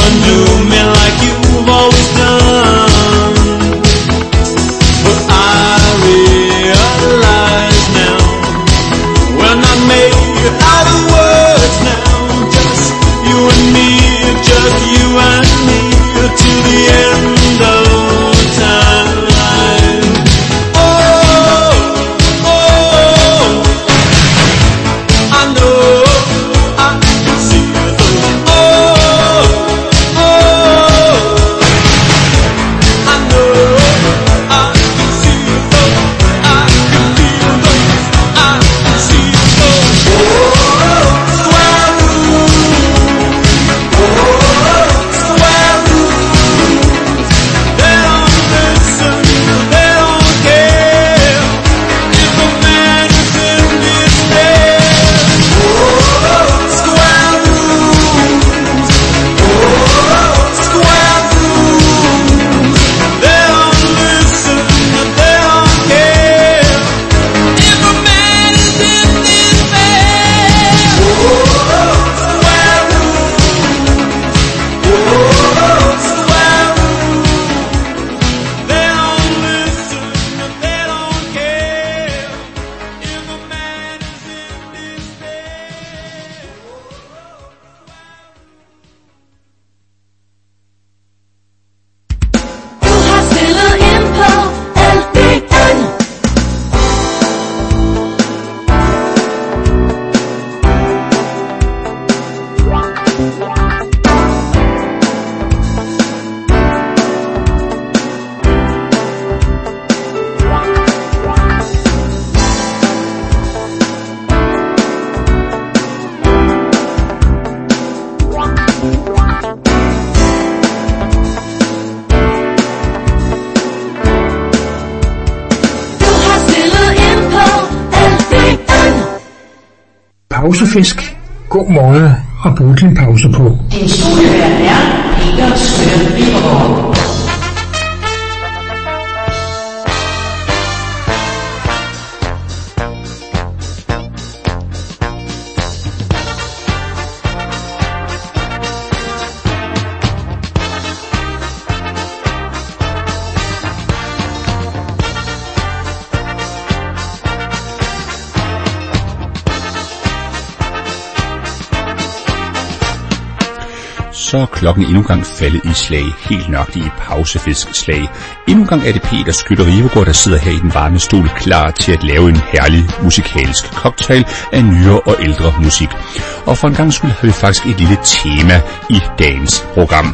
undo me like you've always done. But I realize now, when I made it out of words now, just you and me, just you and me, till the end of time. Oh, oh, I know I can see it. Oh, oh, I know I can see it. I can feel it. I can see it. Oh, swear swear they don't listen, they don't care if a man is in despair. Square rules, square rules. They don't listen, they don't care if a man is in despair. Square rules, square rules. They don't listen, they don't care if a man is in despair. Du har stillet ind på LDN. Du har stillet ind på LDN. Pausefisk. God måde at bruge din pause på. Din studievært er Peter Skønne Bibergaard. Så er klokken endnu en gang faldet i slag, helt nøjagtigt i pausefisk-slag. Endnu en gang er det Peter Skønne Rivegaard, der sidder her i den varme stol, klar til at lave en herlig musikalsk cocktail af nyere og ældre musik. Og for en gang skyld har vi faktisk et lille tema i dagens program.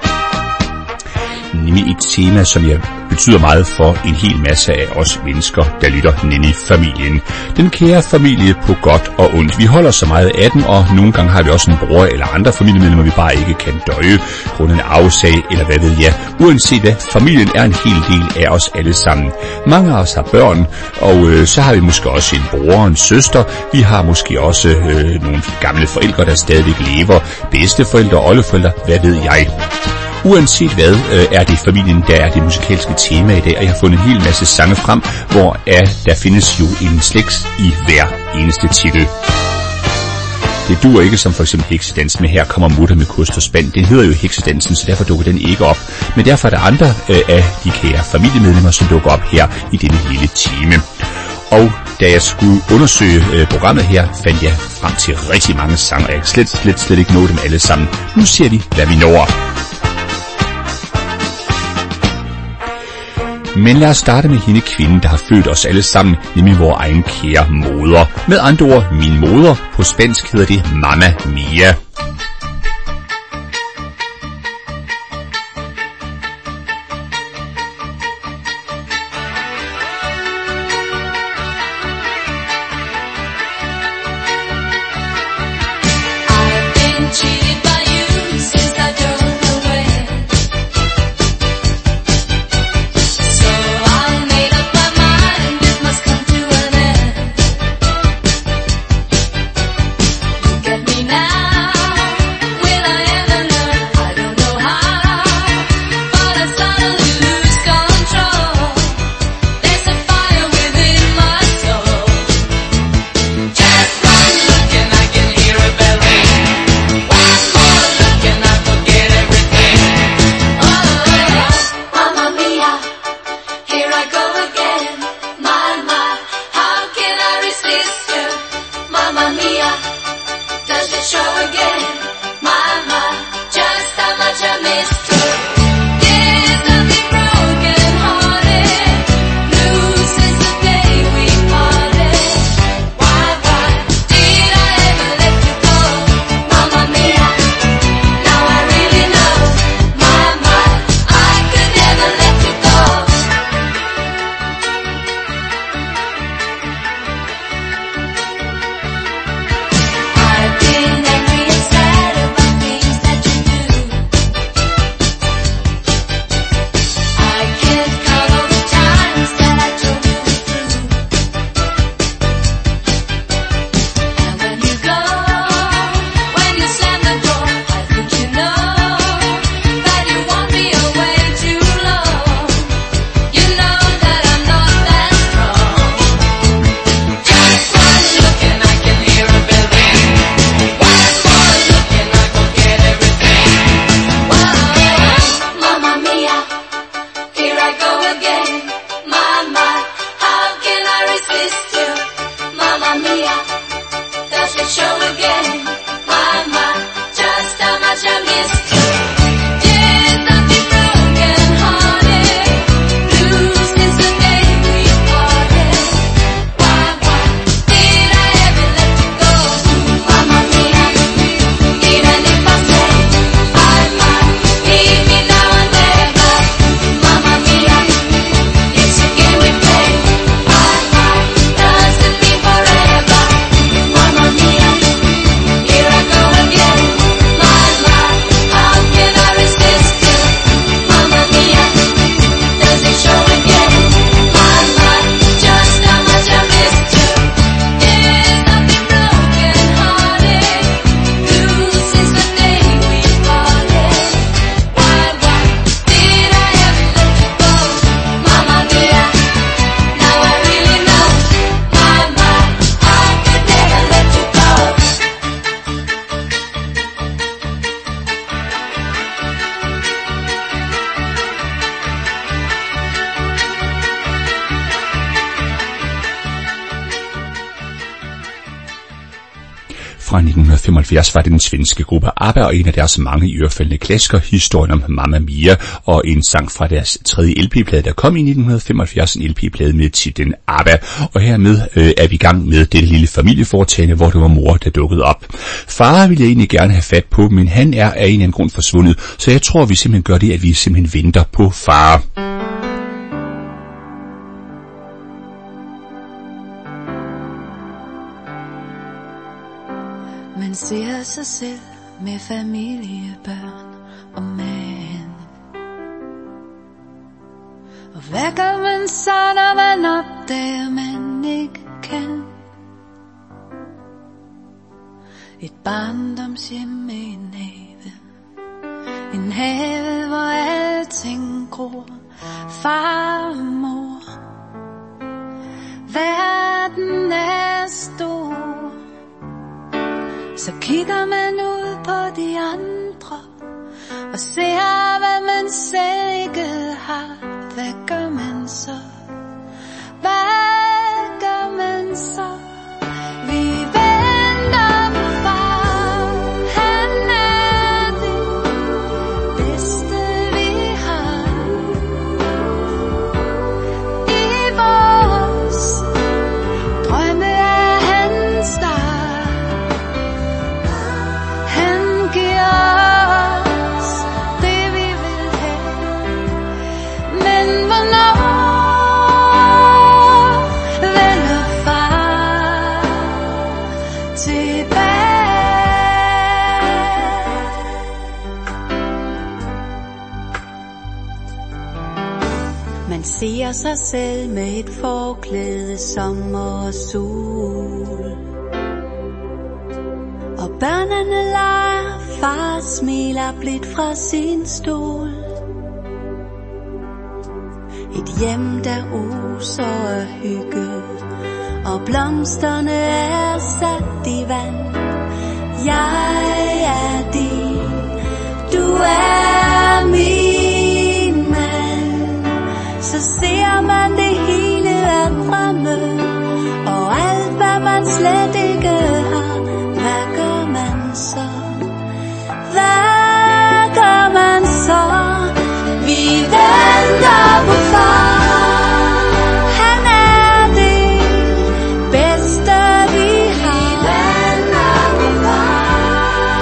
Nemlig et tema, som betyder meget for en hel masse af os mennesker, der lytter, nemlig familien. Den kære familie på godt og ondt. Vi holder så meget af den, og nogle gange har vi også en bror eller andre familiemedlemmer, vi bare ikke kan døje, grundet en afsag eller hvad ved jeg. Uanset hvad, familien er en hel del af os alle sammen. Mange af os har børn, og så har vi måske også en bror og en søster. Vi har måske også nogle gamle forældre, der stadigvæk lever, bedsteforældre og oldeforældre, hvad ved jeg. Uanset hvad, er det familien, der er det musikalske tema i dag, og jeg har fundet en hel masse sange frem, hvor der findes jo en slægt i hver eneste titel. Det duer ikke som for eksempel heksedansen med Her kommer mutter med kost og spand. Den hedder jo heksedansen, så derfor dukker den ikke op. Men derfor er der andre af de kære familiemedlemmer, som dukker op her i denne lille time. Og da jeg skulle undersøge programmet her, fandt jeg frem til rigtig mange sange, og jeg kan slet ikke nå dem alle sammen. Nu ser vi, hvad vi når. Men lad os starte med hende kvinden, der har født os alle sammen, nemlig vores egen kære moder. Med andre ord, min moder. På spansk hedder det Mamma Mia. Now fra 1975 var det den svenske gruppe ABBA og en af deres mange iørefaldende klassikere, historien om Mamma Mia, og en sang fra deres tredje LP-plade, der kom i 1975, en LP-plade med titlen ABBA. Og hermed er vi i gang med dette lille familieforetagende, hvor det var mor, der dukkede op. Far ville jeg egentlig gerne have fat på, men han er af en eller anden grund forsvundet, så jeg tror, vi simpelthen gør det, at vi simpelthen venter på far. Man ser sig selv med familie, børn og mand. Og hvad gør man så, når man opdager, man ikke kan? Et barndomshjem med en have. En have, hvor alting gror. Far og mor. Verden er stor. Så kigger man ud på de andre og ser, hvad man selv ikke har. Hvad gør man så? Hvad gør man så? Vi venter på far. Han er det bedste vi har. I vores drømme er han start. Man ser sig selv med et forklæde sommer og sol. Og børnene leger, far smiler blidt fra sin stol. Et hjem der oser af hygge, og blomsterne er sat i vand. Jeg er din, du er min mand. Så ser man det hele er fremme, og alt hvad man slet ikke har. Hvad gør man så? Hvad gør man så? Vi venter på far. Han er det bedste vi har. Vi venter på far.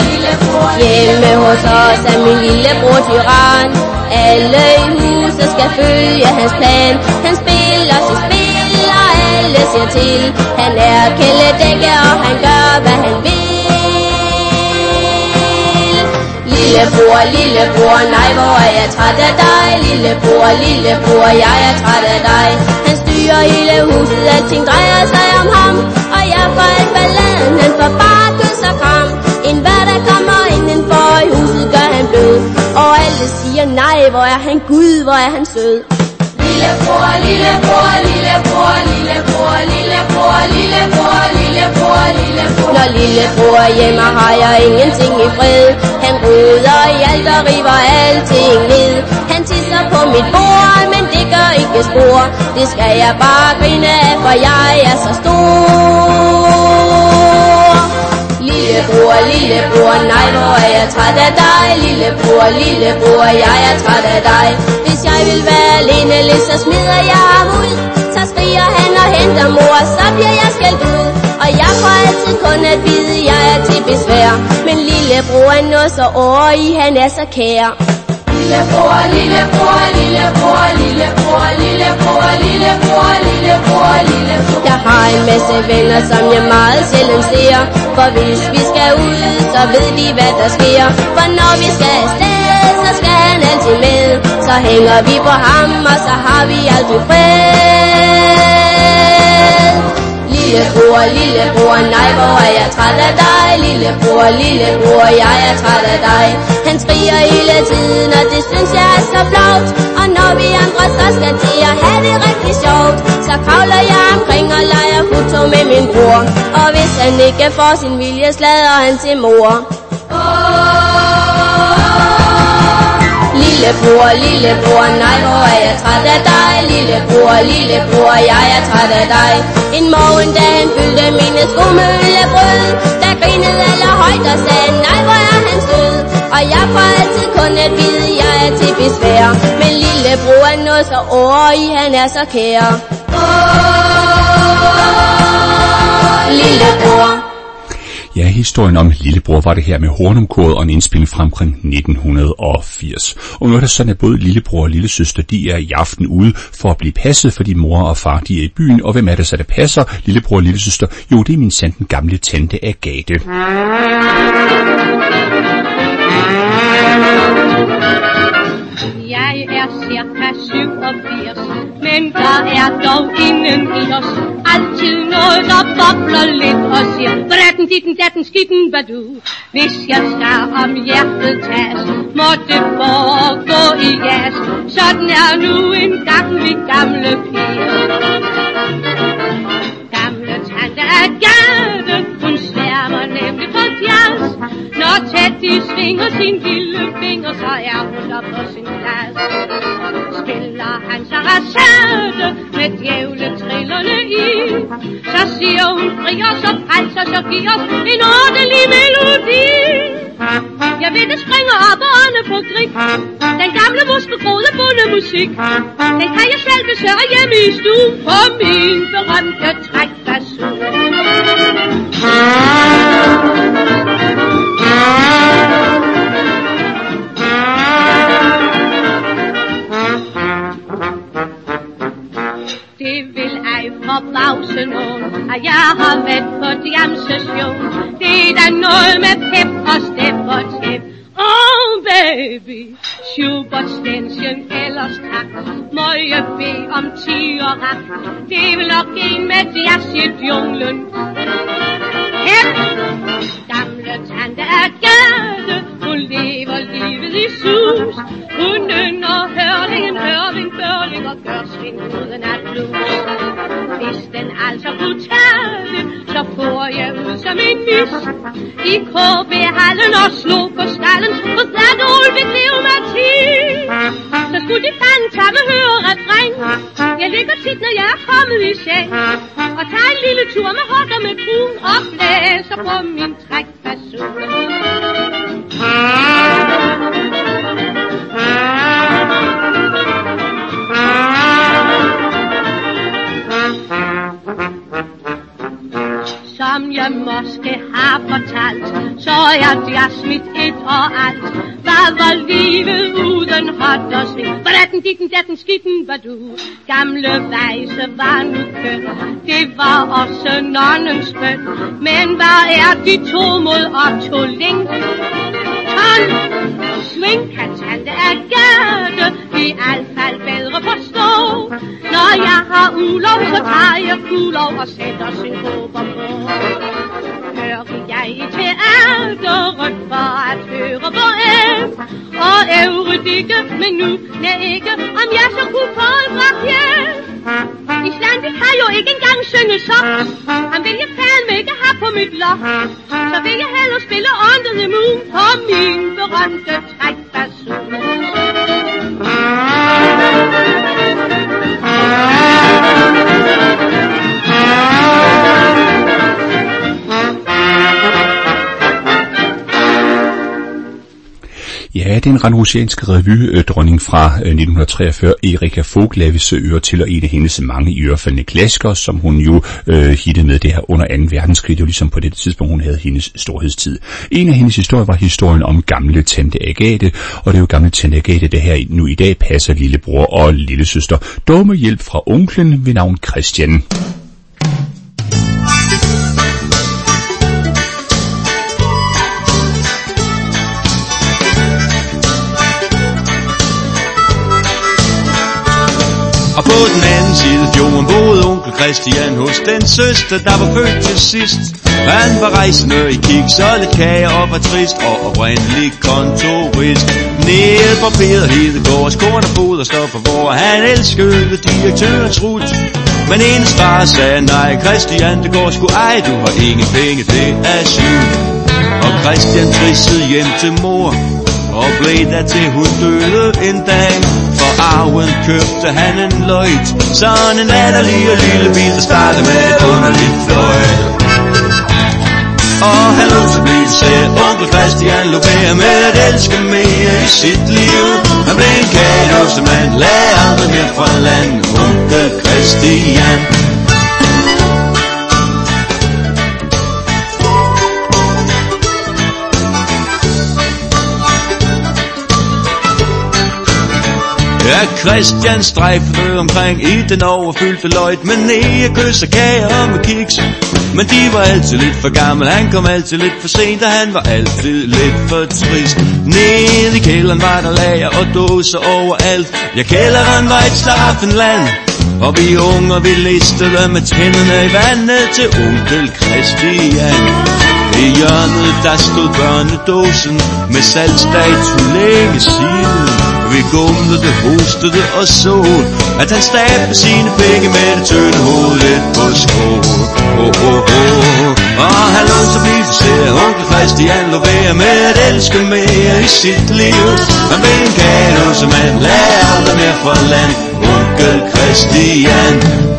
lillebror, Hjemme hos os er min lillebror tyran. Alle i huset skal følge hans plan. Han spiller sit spil, og alle ser til. Han er kæledække, og han gør, hvad han vil. Lillebror, nej, hvor er jeg træt af dig. Lillebror, jeg er træt af dig. Han styrer hele huset, alting drejer sig om ham. Og jeg får alt balladen, han får bare kys og kram. En hver der kommer indenfor i huset gør han blød. Og alle siger nej, hvor er han Gud, hvor er han sød. Lillebror, når lillebror er hjemme, har jeg ingenting i fred. Han roder i alt og river alting ned. Han tisser på mit bord, men det gør ikke spor. Det skal jeg bare grine af, for jeg er så stor. Lillebror, nej, hvor er jeg træt af dig. Lillebror, jeg er træt af dig. Hvis jeg vil være alene lidt, så smider jeg ham ud. Så skriger han og henter mor, så bliver jeg skældt ud. Og jeg får altid kun at vide, jeg er til besvær. Men lillebror er noget så årig, han er så kær. Lillebror. Jeg har en masse venner, som jeg meget sjældent ser. For hvis vi skal ud, så ved de hvad der sker. For når vi skal afsted, så skal han altid med. Så hænger vi på ham, og så har vi altid fred. Lillebror, nej, hvor er jeg træt af dig. Lillebror, jeg er træt af dig. Han skriger hele tiden, og det synes jeg er så flot. Og når vi andre så skal til at have det rigtig sjovt, så kravler jeg omkring og leger futtog med min bror. Og hvis han ikke får sin vilje, slader han til mor. Lillebror, nej, hvor er jeg træt af dig. Lillebror, jeg er træt af dig. En morgen, da han fyldte mine skomøllebrød, der grinede allerhøjt og sagde, nej, hvor er han sød. Og jeg får altid kun at vide, jeg er til besvær. Men lillebror er noget så årig, han er så kær. Lillebror. Ja, historien om lillebror var det her med Hornumkoret og en indspilning fra omkring 1980. Og nu er det sådan, at både lillebror og lillesøster, de er i aften ude for at blive passet, fordi mor og far, de er i byen. Og hvem er det så, der passer lillebror og lillesøster? Jo, det er min sanden gamle tante Agathe. Jeg er cirka 87, men der er dog inden i os altid noget, der bobler lidt og siger bratten, ditten, datten, skitten, badu. Hvis jeg skal om hjertet tages, må det foregå i jas. Sådan er nu en gang vi gamle piger. Gamle tante Agathe, hun sværmer nemlig på jazz. Når Teddy svinger sin lille finger, så er hun der på sin plads. Spiller han så rasade med djævletrillerne i, så siger hun fri os og frelser, så giver os en ordentlig melodi. Jeg ved, det springer op og ånde på grik. Den gamle muskelgrode bunde musik, den kan jeg selv besøge hjemme i stuen på min berømte trækfasson. Det vil ej forbavse nogen, at jeg har været på jamsession. Det er da noget med pep og step og tæp. Oh baby, Schubert, Stenschen, ellers tak. Må jeg bede om 10 og ret. Det vil nok en med jazz i junglen. Hep! Gamle tante Agathe, hun lever livet i sus. Hun ynder hørlingen, børling og gør sving uden at blus. Hvis den altså kunne tale, så får jeg ud som en mis. I KB-hallen og slog på stallen, og sat Olve Cleomatis. Så skulle de fandtamme høre refræng. Jeg ligger tit, når jeg er kommet i seng, og tager en lille tur med hokker med brun og blæser på min trækfasson. Så som jeg måske har fortalt, så er det smidt et og alt. Hvad var livet uden hot og sving? Hvordan ditten, datten, skitten var du? Gamle vejse var nu køn, det var også nonnens bøn. Men hvad er de to mod op to link? Ton, swing kan tante Agathe i alt fald bedre forstå. Når jeg har ulov, så tager jeg kulov og sætter synkoper på. Hører jeg i teateret for at høre på em og øvrigt ikke, men nu er ikke, om jeg så kunne få en bragt hjem. Islandi kan jo ikke engang synge soft. Han vil jeg fandme ikke have på mit loft. Så vil jeg hellere spille Under the Moon på min berømte trækbasson. Ja, den randrusianske revydronning fra 1943, Erika Vogt, laves øre til, og en af hendes mange iørefaldende klassikere, som hun jo hittede med det her under 2. verdenskrig. Det var ligesom på det tidspunkt, hun havde hendes storhedstid. En af hendes historier var historien om gamle tante Agathe, og det er jo gamle tante Agathe, det her nu i dag passer lillebror og lillesøster. Dog med hjælp fra onklen ved navn Christian. Og på den anden side fjorden boede onkel Christian hos den søster, der var født til sidst. Han var rejsende i kiks og lidt kage og var trist og oprindelig kontorist. Nede på Peder Hedegaards korn og foderstoffer, hvor han elskede direktørens rut. Men hendes far sagde, nej Christian, det går sgu ej, du har ingen penge til asyl. Og Christian trissede hjem til mor og blev der til hun døde en dag. For arven købte han en løjt, sådan en latterlig og lille bil, der startede med et underligt fløjt. Og han lå så blive sagde, onkel Christian lå være med at elske mere i sit liv. Han blev en kano, som man lagde aldrig mere fra land, onkel Christian. Ja, Christian strejfede omkring i den overfyldte løjt med nærekys og kager med kiks. Men de var altid lidt for gammel, han kom altid lidt for sent, og han var altid lidt for trist. Nede i kælderen var der lager og dåser overalt. Ja, kælderen var et slaraffenland, og vi unger vi listede med tænderne i vandet til onkel Christian. I hjørnet der stod børnedåsen med salgstatue længe siden. Vi gumlede, hostede og så, at han stabte sine penge med det tynde hoved lidt på skål. Og han lå så blive for sig, onkel Christian lå være med at elske mere i sit liv. Han blev en kano, som han lagde aldrig mere fra land, onkel Christian.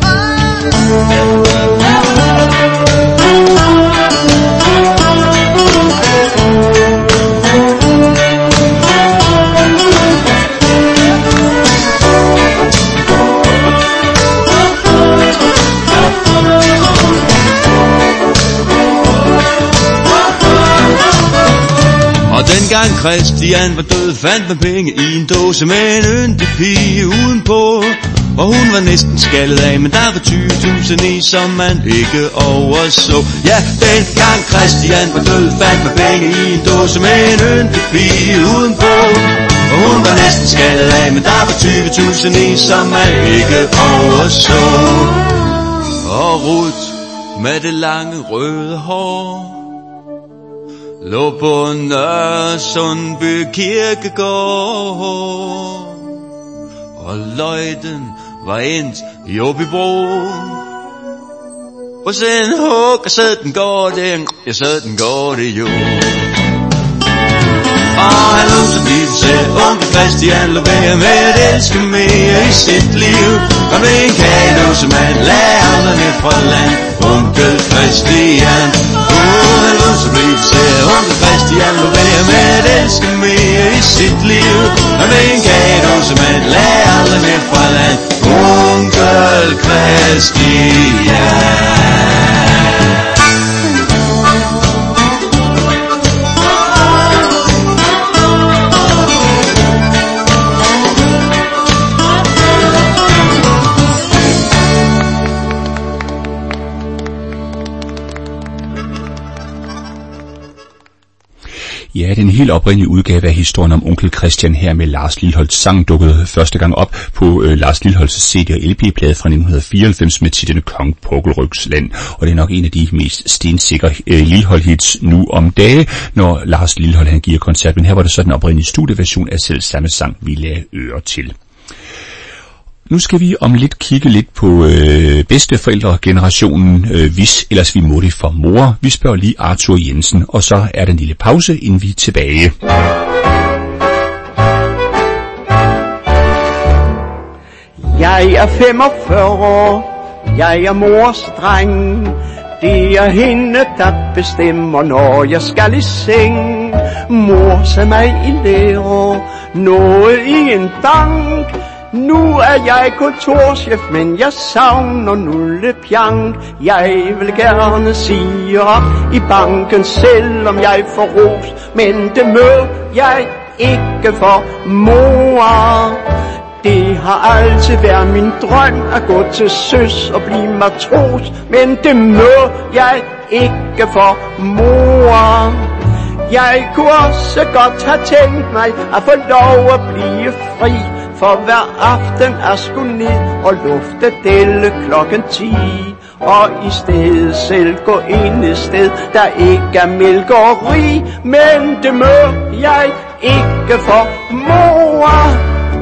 Og dengang Christian var død, fandt man penge i en dåse med en yndig pige udenpå. Og hun var næsten skaldet af, men der var 20.000 i, som man ikke overså. Ja, dengang Christian var død, fandt man penge i en dåse med en yndig pige udenpå. Og hun var næsten skaldet af, men der var 20.000 i, som man ikke overså. Og Ruth med det lange røde hår lå på Nørresundby Kirkegård, og løjten var endt i Åbybro. Og sen hug, og sådan går det, ja sådan går det jo. Og han lå så lige selv, onkel Christian lå være med at elske mere i sit liv. Og med en kano, som han lagde aldrig ned fra land, onkel Christian. Han lå så lige selv, onkel Christian lå være med at elske mere i sit liv. Og med en kano, som han lagde aldrig ned fra land, onkel Christian. Ja, den helt oprindelige udgave af historien om onkel Christian her med Lars Lilholts sang dukkede første gang op på Lars Lilholts CD og LP-plade fra 1994 med titlen Kong Pukkelrygs Land, og det er nok en af de mest stensikre Lilholt-hits nu om dage, når Lars Lilholt han giver koncert, men her var det så den oprindelige studieversion af selv samme sang, vi lagde øre til. Nu skal vi om lidt kigge lidt på bedsteforældregenerationen, hvis ellers vi må det for mor. Vi spørger lige Arthur Jensen, og så er der en lille pause, inden vi er tilbage. Jeg er 45 år, jeg er mors dreng. Det er hende, der bestemmer, når jeg skal i seng. Mor sagde mig i lære, noget i en bank. Nu er jeg kontorchef, men jeg savner nulle pjank. Jeg vil gerne sige op i banken, selvom jeg får ros. Men det må jeg ikke for mor. Det har altid været min drøm at gå til søs og blive matros. Men det må jeg ikke for mor. Jeg kunne også godt have tænkt mig at få lov at blive fri, for hver aften at skulle ned og lufte delle klokken 10. Og i stedet selv gå ind et sted, der ikke er mælkeri. Men det må jeg ikke for mor.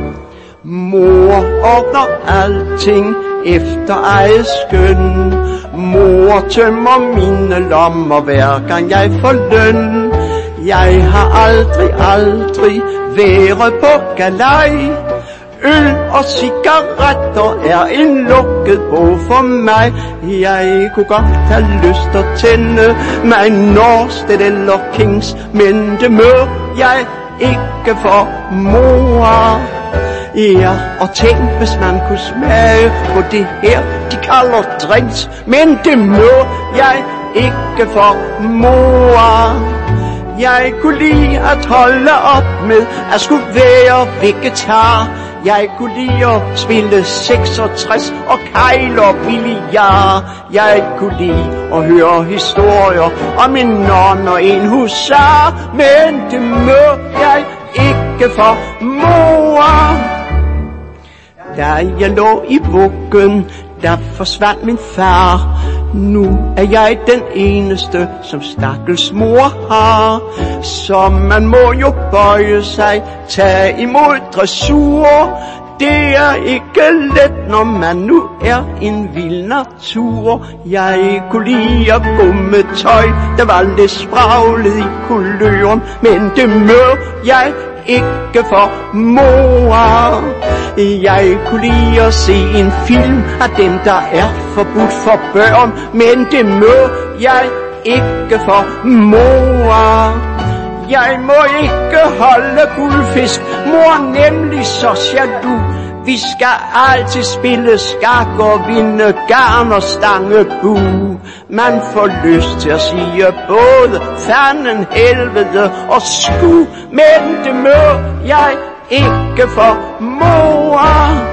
Mor ordner alting efter eget skøn. Mor tømmer mine lommer hver gang jeg får løn. Jeg har aldrig været på galej. Øl og cigaretter er en lukket bog for mig. Jeg kunne godt have lyst at tænde mig Norsted eller Kings, men det må jeg ikke for mor. Ja, og tænk hvis man kunne smage på det her, de kalder drinks, men det må jeg ikke for mor. Jeg kunne lide at holde op med at skulle være vegetar. Jeg kunne lide at spille 66 og kejle og billiard. Jeg kunne lide at høre historier om en non og en husar, men det må jeg ikke for mor. Da jeg lå i vuggen, der forsvandt min far. Nu er jeg den eneste, som stakkels mor har. Så man må jo bøje sig, tage imod dressur. Det er ikke let, når man nu er en vild natur. Jeg kunne lide at gå med tøj, der var lidt spraglet i kuløren, men det må jeg ikke for mor. Jeg kunne lide at se en film af dem, der er forbudt for børn, men det må jeg ikke for mor. Jeg må ikke holde guldfisk, mor nemlig så jaloux. Vi skal altid spille skak og vinde garn og stangebu. Man får lyst til at sige både fanden, helvede og sku, men det må jeg ikke for mor.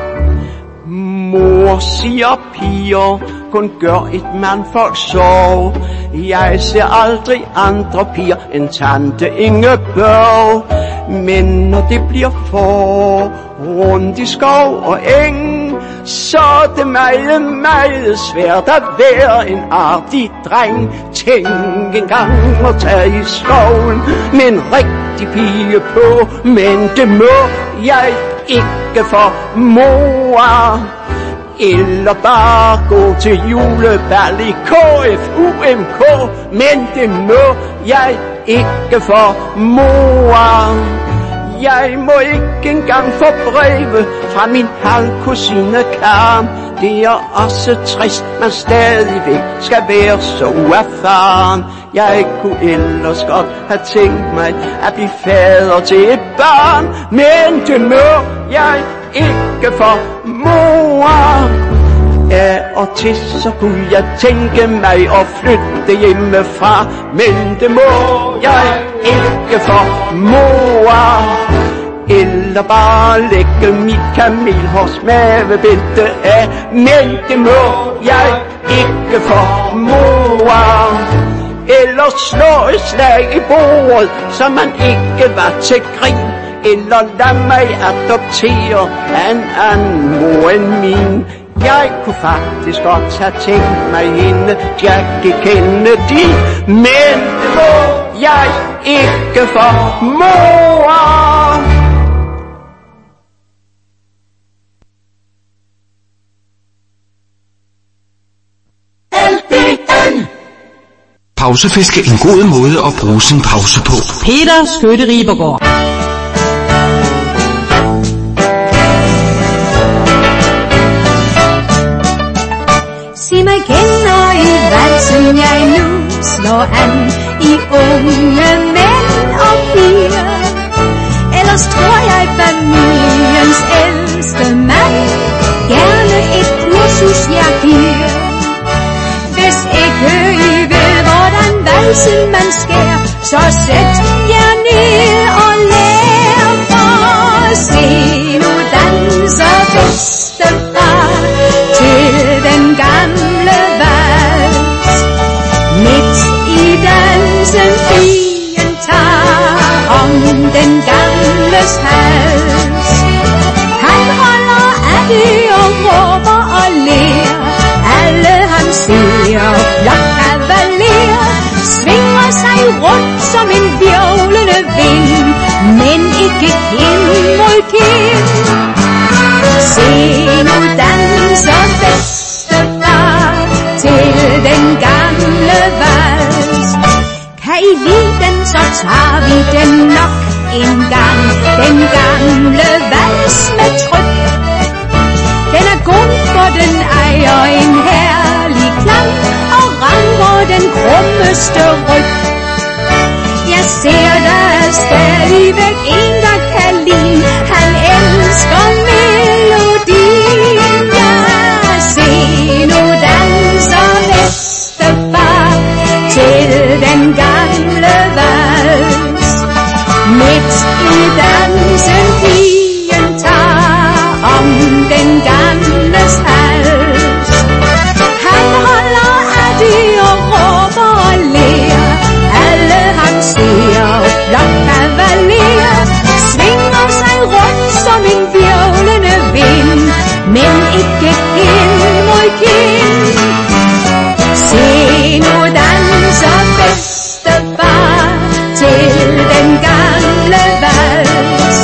Mor siger piger, kun gør et mandfolk sorg. Jeg ser aldrig andre piger end tante Ingeborg. Men når det bliver for rundt i skov og eng, så er det meget svært at være en artig dreng. Tænk engang at tage i skoven med en rigtig pige på, men det må jeg ikke for mor. Eller bare gå til julebal i KFUMK, men det må jeg ikke for mor. Jeg må ikke engang få breve fra min halvkusine Karen. Det er også trist, man stadigvæk skal være så uerfaren. Jeg kunne ellers godt have tænkt mig at blive fader til et barn, men det må jeg ikke for mor. Af og til så kunne jeg tænke mig at flytte hjemmefra, men det må jeg ikke for mor. Eller bare lægge mit kamelhårs mavebælte af, men det må jeg ikke for mor. eller slå et slag i bordet, så man ikke var til grin, eller lad mig adoptere en anden mor end min. Jeg kunne faktisk godt have tænkt mig hende, Jackie Kennedy, men det må jeg ikke for mor. Pausefisk er en god måde at bruge sin pause på. Peter Skytte Ribergaard. Sig mig, kender I valsen, jeg nu slår an i unge mænd og piger? Ellers tror jeg familiens ældste mand gerne et kursus jeg giver. Hvis ikke I ved, hvordan valsen man skærer, så sæt jer ned og lær, for se nu danser bedstefar til den gamle vals. Midt i dansen pigen tager om den gamles hals. Han holder af det og råber og ler, alle ham ser flot kavaler, svinger sig rundt som en hvirvlende vind, men ikke kind mod kind. Se nu danser bedstefar til den gamle vals. Kan I lide den, så tager vi den nok en gang, den gamle vals med tryk. Den er god, for den ejer en herlig klang og rammer den krummeste ryg. Jeg ser der er stadigvæk en, der kan lide, han elsker melodien. Ja, se nu danser bedstefar til den gamle vals. Midt i dansen pigen tager om den gamles hals. Han holder af det og råber og ler, alle ham ser flot kavaler, svinger sig rundt som en hvirvlende vind, men ikke kind mod kind. Se nu danser bedstefar til den gamle vals.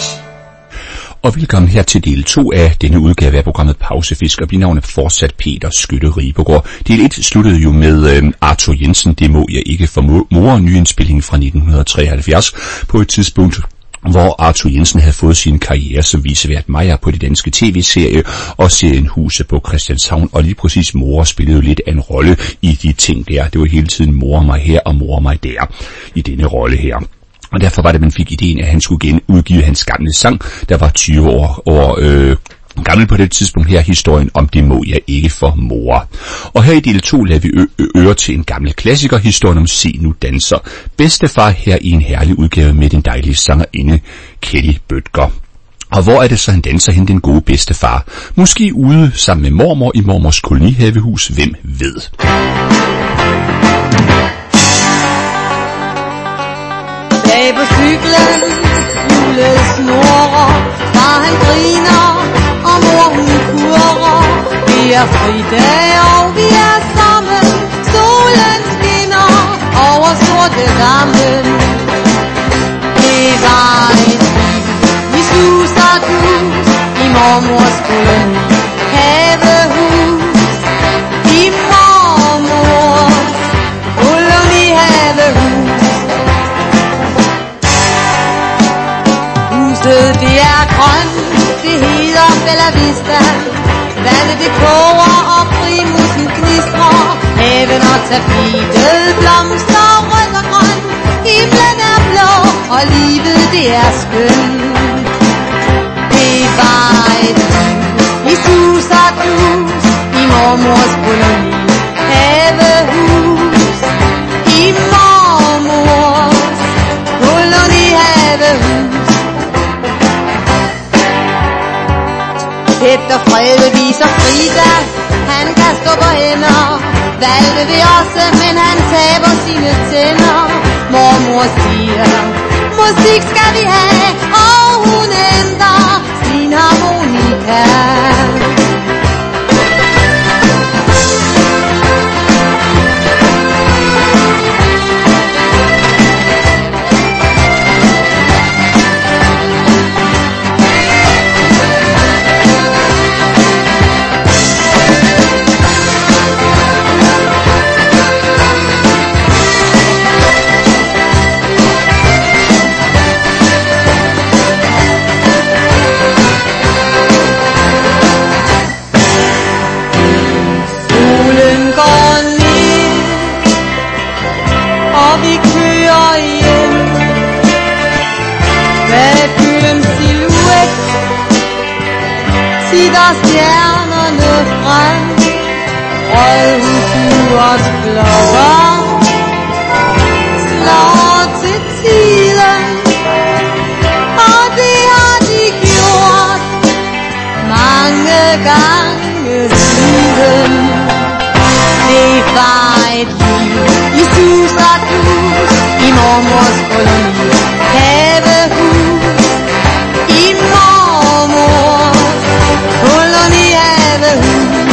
Og velkommen her til del 2 af denne udgave af programmet Pausefisk, og mit navn er fortsat Peter Skytte Ribergaard. Del 1 sluttede jo med Arthur Jensen, Det må jeg ikke for mor, en nyindspilling fra 1973, på et tidspunkt, hvor Arthur Jensen havde fået sin karriere som vicevært Maja på det danske tv-serie og serien Huset på Christianshavn, og lige præcis mor spillede jo lidt af en rolle i de ting der. Det var hele tiden mor mig her og mor mig der i denne rolle her. Og derfor var det, man fik ideen, at han skulle genudgive hans gamle sang, der var 20 år gammel på det tidspunkt her, historien om Det må jeg ikke for mor. Og her i del 2 lader vi øre til en gammel klassiker, historien om Se nu danser. Bedstefar her i en herlig udgave med den dejlige sangerinde Kelly Bødker. Og hvor er det så, han danser hen, den gode bedstefar? Måske ude sammen med mormor i mormors kolonihavehus, hvem ved? Bag på cyklen, hjulet snurrer, far han griner, og mor hun kurrer. Vi er fridag, og vi er sammen, solen skinner over sorte dammen. Det var et liv, vi sus og dus, i mormors koloni, havehus. I mormors koloni, havehus. Det er grønt, det hedder Bella Vista. Vandet det koger, og primusen knistrer. Haven og tapetet blomster rødt og grønt. Himlen er blå, og livet det er skønt. Det var et liv i sus og dus, i mormors koloni, havehus. I mormors koloni, havehus. Peter Frede viser Frida, han kan stå på hænder. valgte vi også, men han taber sine tænder. Mormor siger, musik skal vi have, og hun ændrer sin harmonika. Titter stjernerne frem, rådhusmurets klokker slår til tiden, og det har de gjort mange gange siden. Det var et liv i sus og dus, i mormors koloni, havehus, i mormors koloni havehus.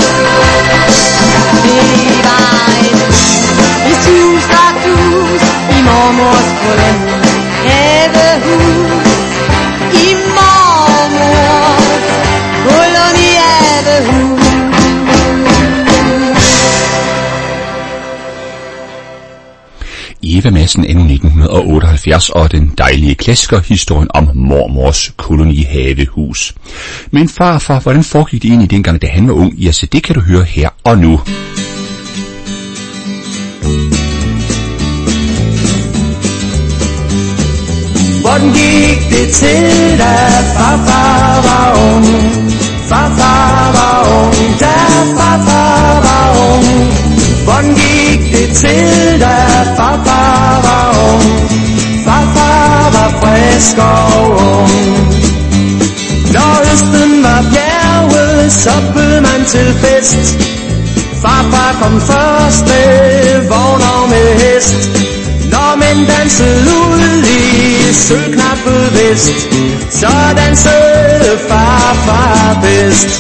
Det var et liv i sus og dus, i mormors koloni, havehus, i mormors koloni havehus. Eva Madsen, endnu 1978, og den dejlige klassiker, historien om mormors kolonihavehus. Men farfar, hvordan foregik det egentlig dengang, da han var ung? Ja, så det kan du høre her og nu. Hvordan gik det til, da farfar var ung? Farfar var ung, da farfar var ung. Hvordan gik det til, da farfar var ung? Farfar var frisk og ung. Når østen var bjerget, så bød man til fest. Farfar kom først med vogn og med hest. Når mænd dansede ud i sølvknappet vest, så dansede farfar bedst.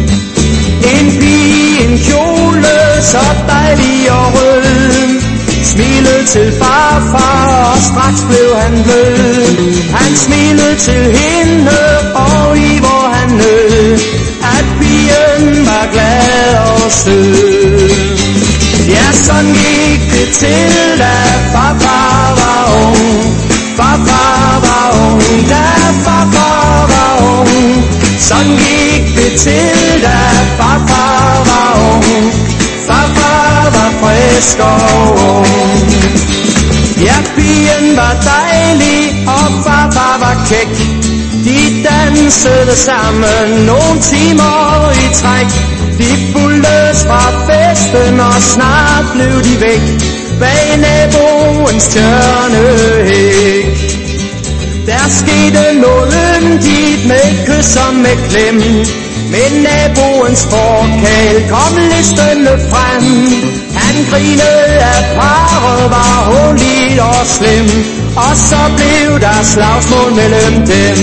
En pige, en kjole, så dejlig og rød, smilede til farfar, og straks blev han blød. Han smilede til hende, og i hvor han nød, at pigen var glad og sød. Ja, sådan gik det til, da farfar var ung. Farfar var ung, da farfar var ung. Sådan gik det til, da farfar var ung. Farfar var frisk og ung. Ja, pigen var dejlig, og farfar var kæk. De dansede sammen nogle timer i træk. De fulgtes fra festen, og snart blev de væk bag naboens tjørnehæk. Der skete noget yndigt med kys og med klem, men naboens forkæl kom listende frem. Han grinede, at parret var hånligt og slem, og så blev der slagsmål mellem dem.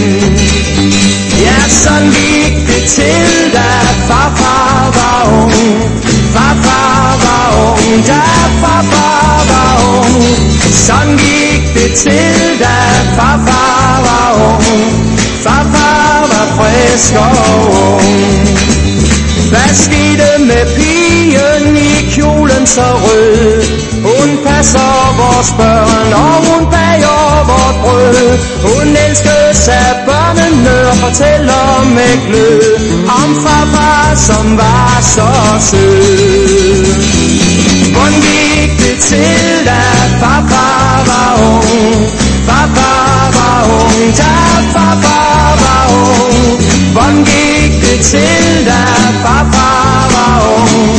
Ja, sådan gik det til, da farfar var ung. Farfar var ung, da farfar var ung. Sådan gik det til, da farfar var ung. Farfar var frisk og ung. Hvad skete med pigen i kjolen så rød? Hun passer vores børn, og hun bager vort brød. Hun elskes af børnene og fortæller med glød om farfar, som var så sød. Hvordan gik det til, da farfar var ung? Farfar var ung, da farfar var ung. Hvordan gik det til, da farfar var ung?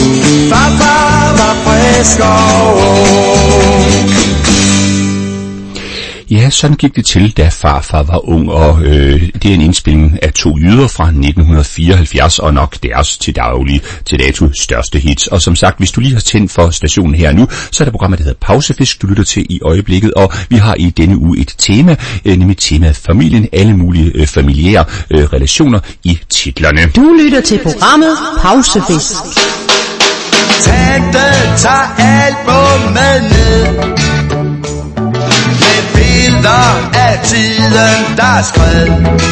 Farfar var frisk og ung. Ja, sådan gik det til, da farfar var ung, og det er en indspilning af 2 jyder fra 1974, og nok deres til dato største hits. Og som sagt, hvis du lige har tændt for stationen her nu, så er der programmet, der hedder Pausefisk, du lytter til i øjeblikket, og vi har i denne uge et tema, nemlig temaet familien, alle mulige familiære relationer i titlerne. Du lytter til programmet Pausefisk. Tante tager albumet ned med billeder af tiden, der skred.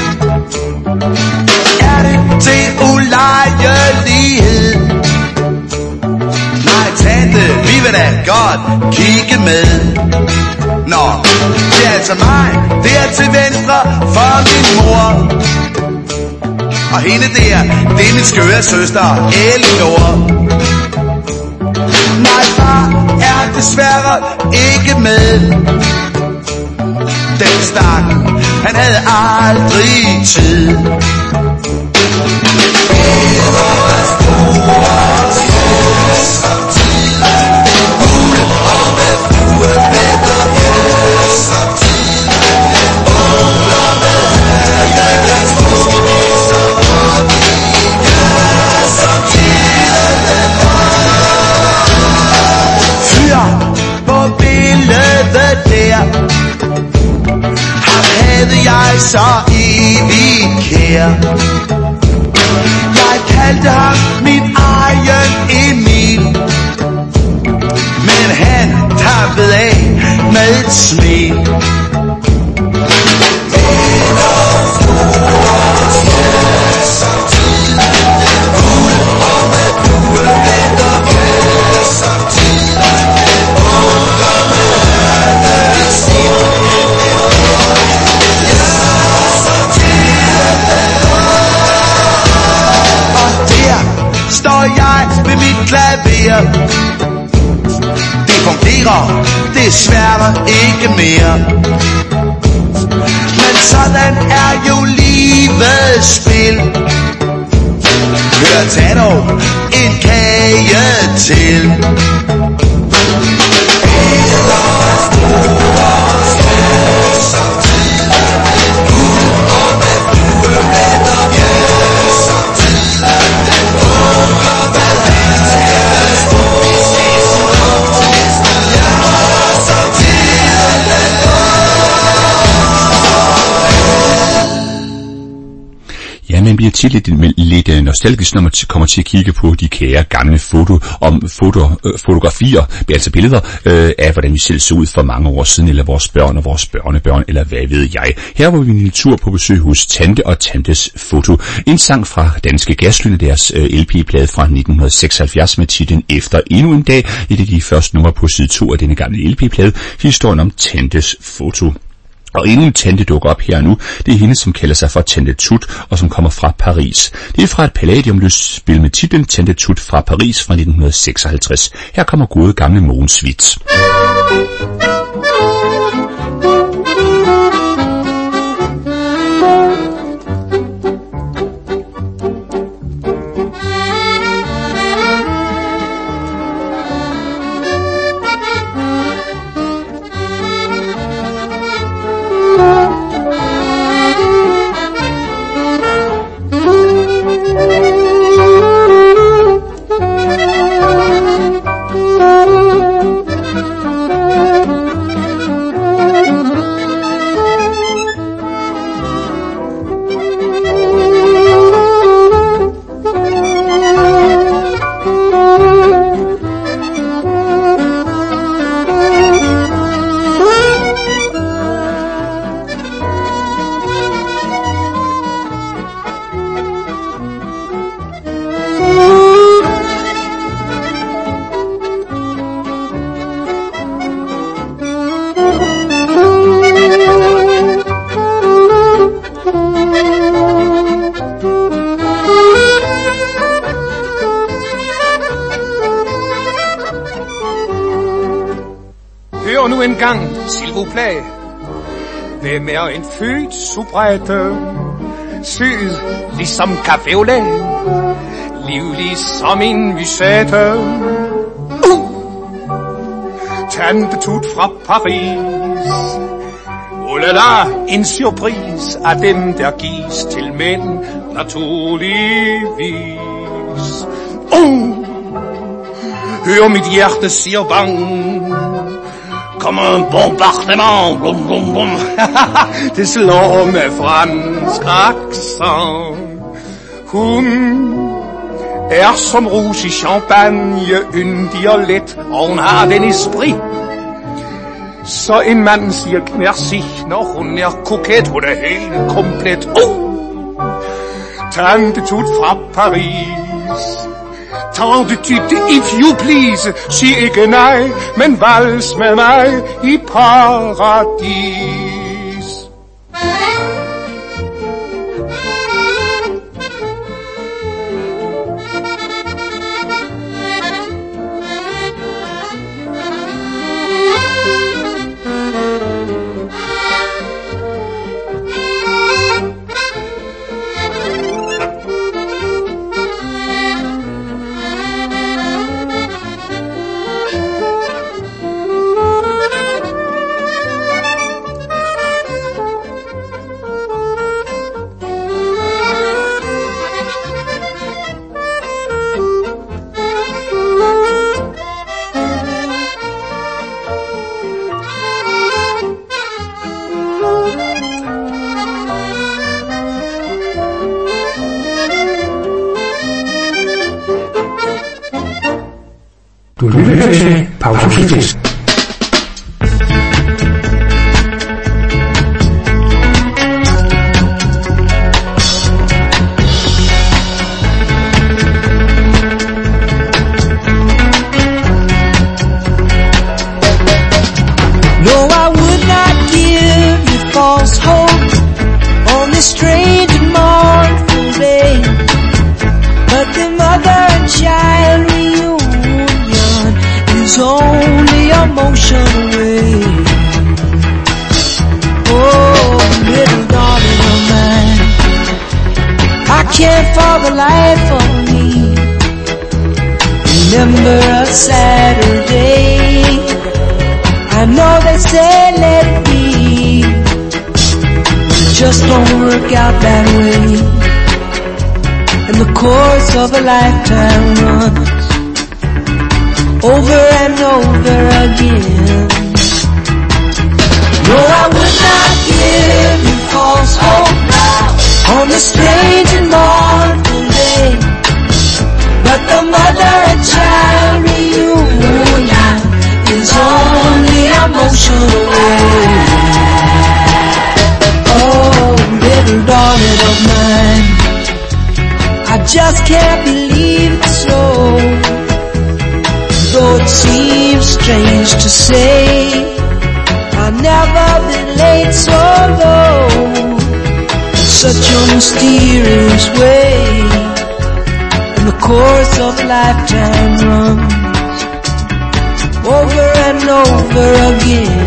Er det til ulejlighed? Nej, tante, vi vil da godt kigge med. Nå, det er altså mig, det er til venstre for min mor. Og hende der, det er min skøre søster, Elinor. Nej, far er desværre ikke med. Den stak, han havde aldrig tid. På billedet der, ham havde jeg så evigt kær. Jeg kaldte ham min egen Emil, men han tappede af med et smil. Ved mit klaver, det fungerer desværre ikke mere. Men sådan er jo livets spil. Hør, tag dog en kage til. Man bliver tit lidt nostalgisk, når man kommer til at kigge på de kære gamle fotografier, altså billeder af, hvordan vi selv så ud for mange år siden, eller vores børn og vores børnebørn, eller hvad ved jeg. Her var vi en lille tur på besøg hos Tante og Tantes Foto. En sang fra Danske Gaslyn, deres LP-plade fra 1976 med titlen Efter endnu en dag. Det er de første nummer på side 2 af denne gamle LP-plade, historien om Tantes Foto. Og endnu en tante dukker op her nu. Det er hende, som kalder sig for Tante Tut, og som kommer fra Paris. Det er fra et Palladium-lystspil med titlen Tante Tut fra Paris fra 1956. Her kommer gode gamle Mogens Witt. Hør nu en gang, s'il vous plaît. Hvem er en født soubrette? Syd ligesom café au lait, livlig som en musette. Tante Tut fra Paris, Oh la la, en surprise af dem, der gives til mænd, naturligvis. Hør mit hjerte siger bang. Comme un bombardement, bum bum bum. Det slår med fransk accent. Hun er som rouge i champagne, yndig og let, og hun har den esprit. Så en mand siger merci, når hun er koket, hun er helt komplet. Tante tut fra Paris. Tante tut, if you please, sig ikke nej, men vals med mig i paradis. Du lytter til Pausefest. No, I would not give you false hope on this strange and mournful day, but the mother and child reunion is only a motion away. Oh, little darling of mine, I can't for the life of me remember a Saturday. I know they say let it be, but it just don't work out that way. And the course of a lifetime runs over and over again. No, I would not give you false hope on this strange and mournful day, but the mother and child reunion is only a motion away. Oh, little darling of mine, I just can't believe it's so, though it seems strange to say. I've never been late so low, in such a mysterious way. And the course of a lifetime runs over and over again.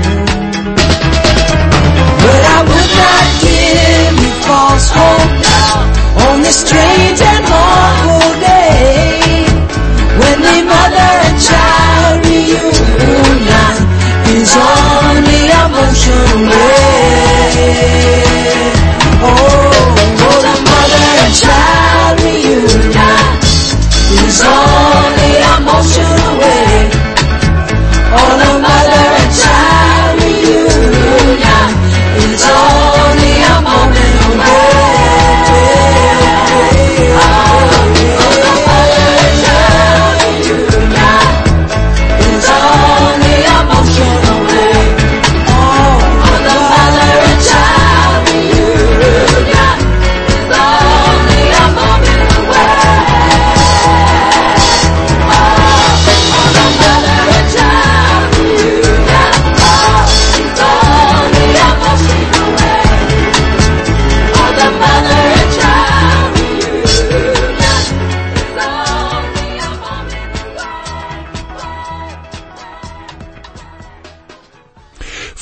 But I would not give you false hope on this strange and mournful day, when the mother and child reunion is only a motion away. Oh, the mother and child reunion is only a motion away. Oh, the mother and child reunion is only a moment away.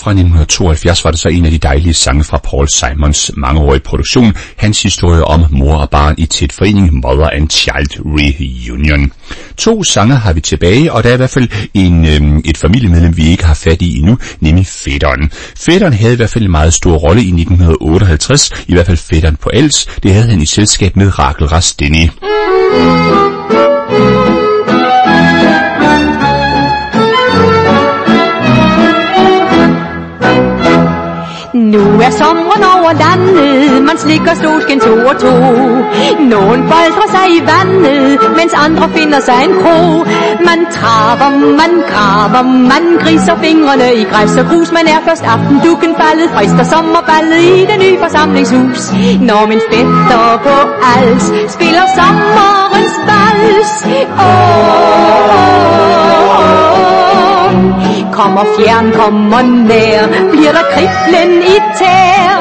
fra 1972 var det så en af de dejlige sange fra Paul Simons mangeårige produktion, hans historie om mor og barn i tæt forening, Mother and Child Reunion. 2 sange har vi tilbage, og der er i hvert fald et familiemedlem, vi ikke har fat i endnu, nemlig fætteren. Fætteren havde i hvert fald en meget stor rolle i 1958, i hvert fald fætteren på Als. Det havde han i selskab med Rachel Rasteni. Nu er sommeren over landet, man slikker solskin 2 og 2. Nogen boldrer sig i vandet, mens andre finder sig en krog. Man traver, man graver, man griser fingrene i græs og grus. Man er først aftendukken faldet, frister sommerballet i det nye forsamlingshus. Når min fætter på Als spiller sommerens vals. Kommer fjern, kommer nær, bliver der kriblen i tær.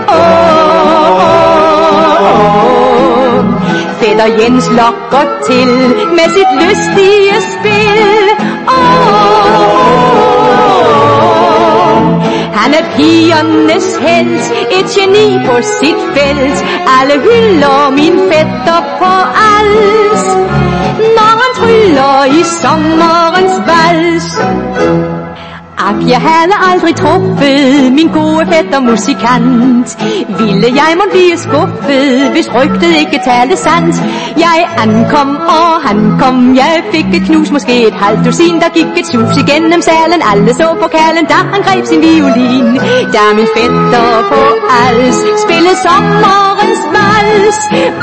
Fætter Jens lokker til med sit lystige spil. Han er pigernes helt, et geni på sit felt. Alle hylder min fætter på Als, når han tryller i sommerens vals. Jeg havde aldrig truffet min gode fætter musikant. Ville jeg må blive skuffet, hvis rygtet ikke talte sandt. Jeg ankom, og han kom, jeg fik et knus, måske et halvt dusin. Der gik et sus igennem salen, alle så på kalden, da han greb sin violin. Da min fætter på Als spillede sommerens vals.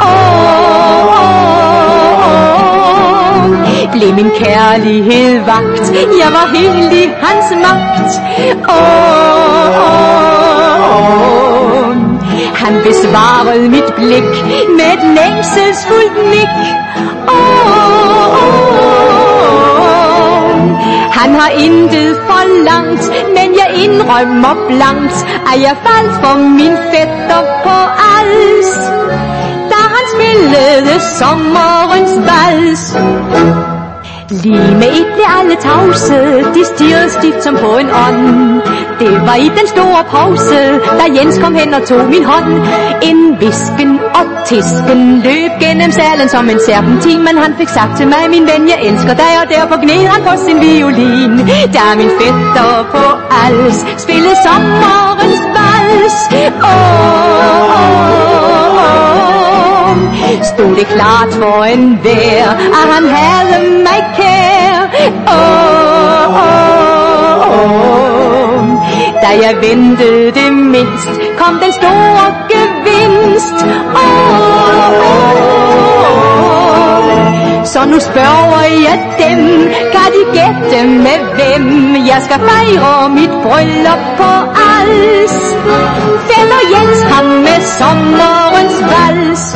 Blev min kærlighed vagt, jeg var helt i hans magt. Han besvarede mit blik med et længselsfuldt nik. Han har intet forlangt, men jeg indrømmer blankt, at jeg faldt for min fætter på Als, da han spillede sommerens vals. Lige med et blev alle tavse, de stirrede stift som på en ånd. Det var i den store pause, da Jens kom hen og tog min hånd. En visken og tisken løb gennem salen som en serpentin, men han fik sagt til mig, min ven, jeg elsker dig, og derfor gned han på sin violin. Da min fætter på Als spillede sommerens vals. Stod det klart for enhver, at han havde mig kær. Da jeg ventede det mindst, kom den store gevinst. Så nu spørger jeg dem, kan de gætte med hvem jeg skal fejre mit bryllup på Als? Fætter Jens ham med sommerens vals.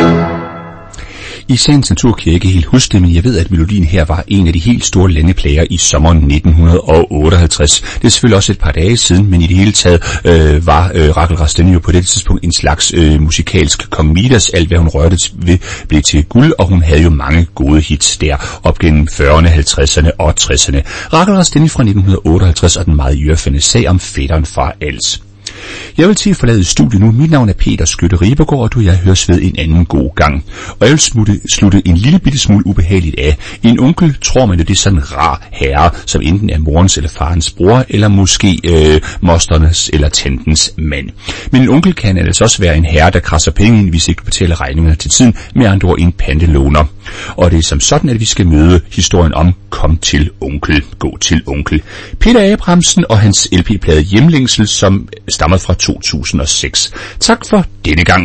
I sagens natur kan jeg ikke helt huske det, men jeg ved, at melodien her var en af de helt store landeplager i sommeren 1958. Det er selvfølgelig også et par dage siden, men i det hele taget var Rachel Rasteni jo på det tidspunkt en slags musikalsk kong Midas. Alt hvad hun rørte ved blev til guld, og hun havde jo mange gode hits der op gennem 40'erne, 50'erne og 60'erne. Rachel Rasteni fra 1958 og den meget ørefældende sag om fætteren fra Als. Jeg vil til at forlade studiet nu. Mit navn er Peter Skytte Ribergaard, og du og jeg høres ved en anden god gang. Og jeg vil slutte en lille bitte smule ubehageligt af. En onkel tror man jo, det er sådan en rar herre, som enten er morens eller farens bror, eller måske mosternes eller tantens mand. Men en onkel kan altså også være en herre, der krasser penge ind, hvis ikke du betaler regningerne til tiden, med andre ord en pantelåner. Og det er som sådan, at vi skal møde historien om Kom til onkel, gå til onkel. Peter Abrahamsen og hans LP-plade Hjemlængsel, som stammer fra 2006. Tak for denne gang.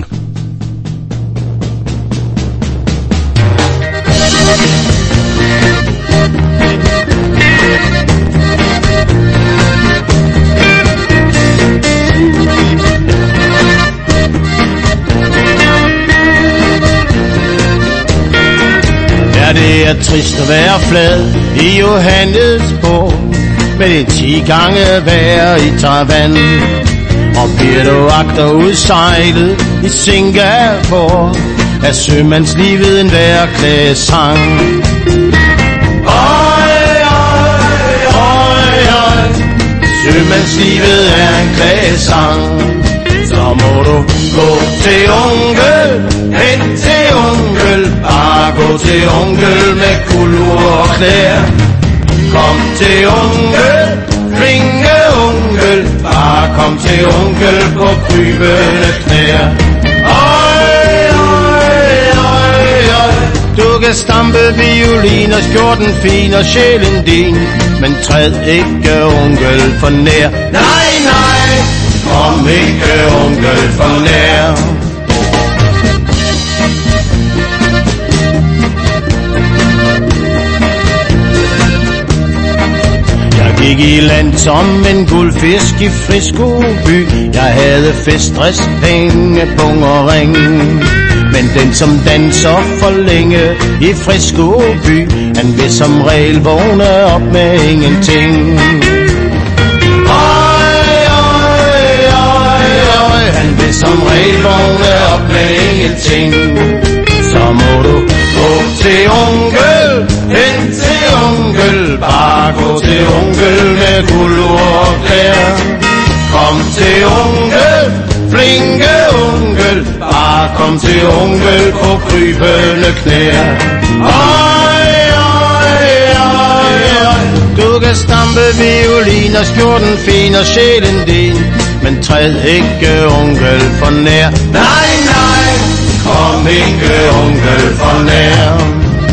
Ja, det er trist at være flad i Johannesborg, med det 10 gange vejr i Taiwan. Og bliver du agter udsejlet i Singapore, er sømandslivet en værklædesang. Øj, øj, øj, øj, Sømandslivet er en klagesang. Så må du gå til onkel, hen til onkel, bare gå til onkel med kulur og klæder. Kom til onkel, flinke onkel, bare kom til onkel på krybende knæer. Du kan stampe violin og skjorten fin og sjælen din, men træd ikke onkel for nær. Nej, nej, kom ikke onkel for nær. Jeg gik i land som en guldfisk i Frisko by. Jeg havde festdress, penge, pung og ring. Men den som danser for længe i Frisko by, han vil som regel vågne op med ingenting. Han vil som regel vågne op med ingenting. Så må du gå til onkel, hen til onkel, bare gå til onkel med kulur og klæder. Kom til onkel, flinke onkel, bare kom til onkel på krybende knæer. Du kan stampe violin og skjorten fin og sjælen din, men træd ikke onkel for nær. Nej, nej, kom ikke onkel for nær.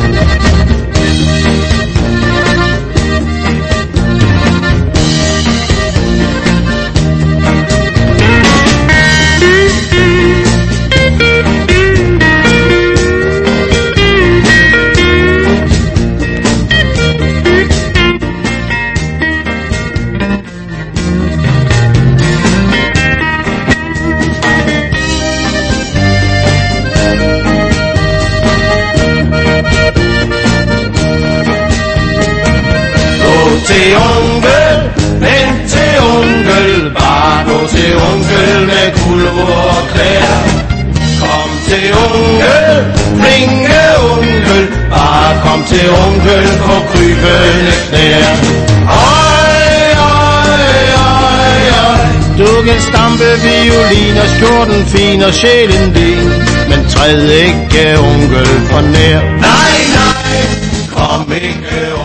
Til onkel, hen til onkel, bare gå til onkel med kulur og klæder. Kom til onkel, flinke onkel, bare kom til onkel på krybende knæer. Du kan stampe violin og skjorten fin og sjælen din, men træd ikke onkel for nær. Nej, nej, kom ikke onkel.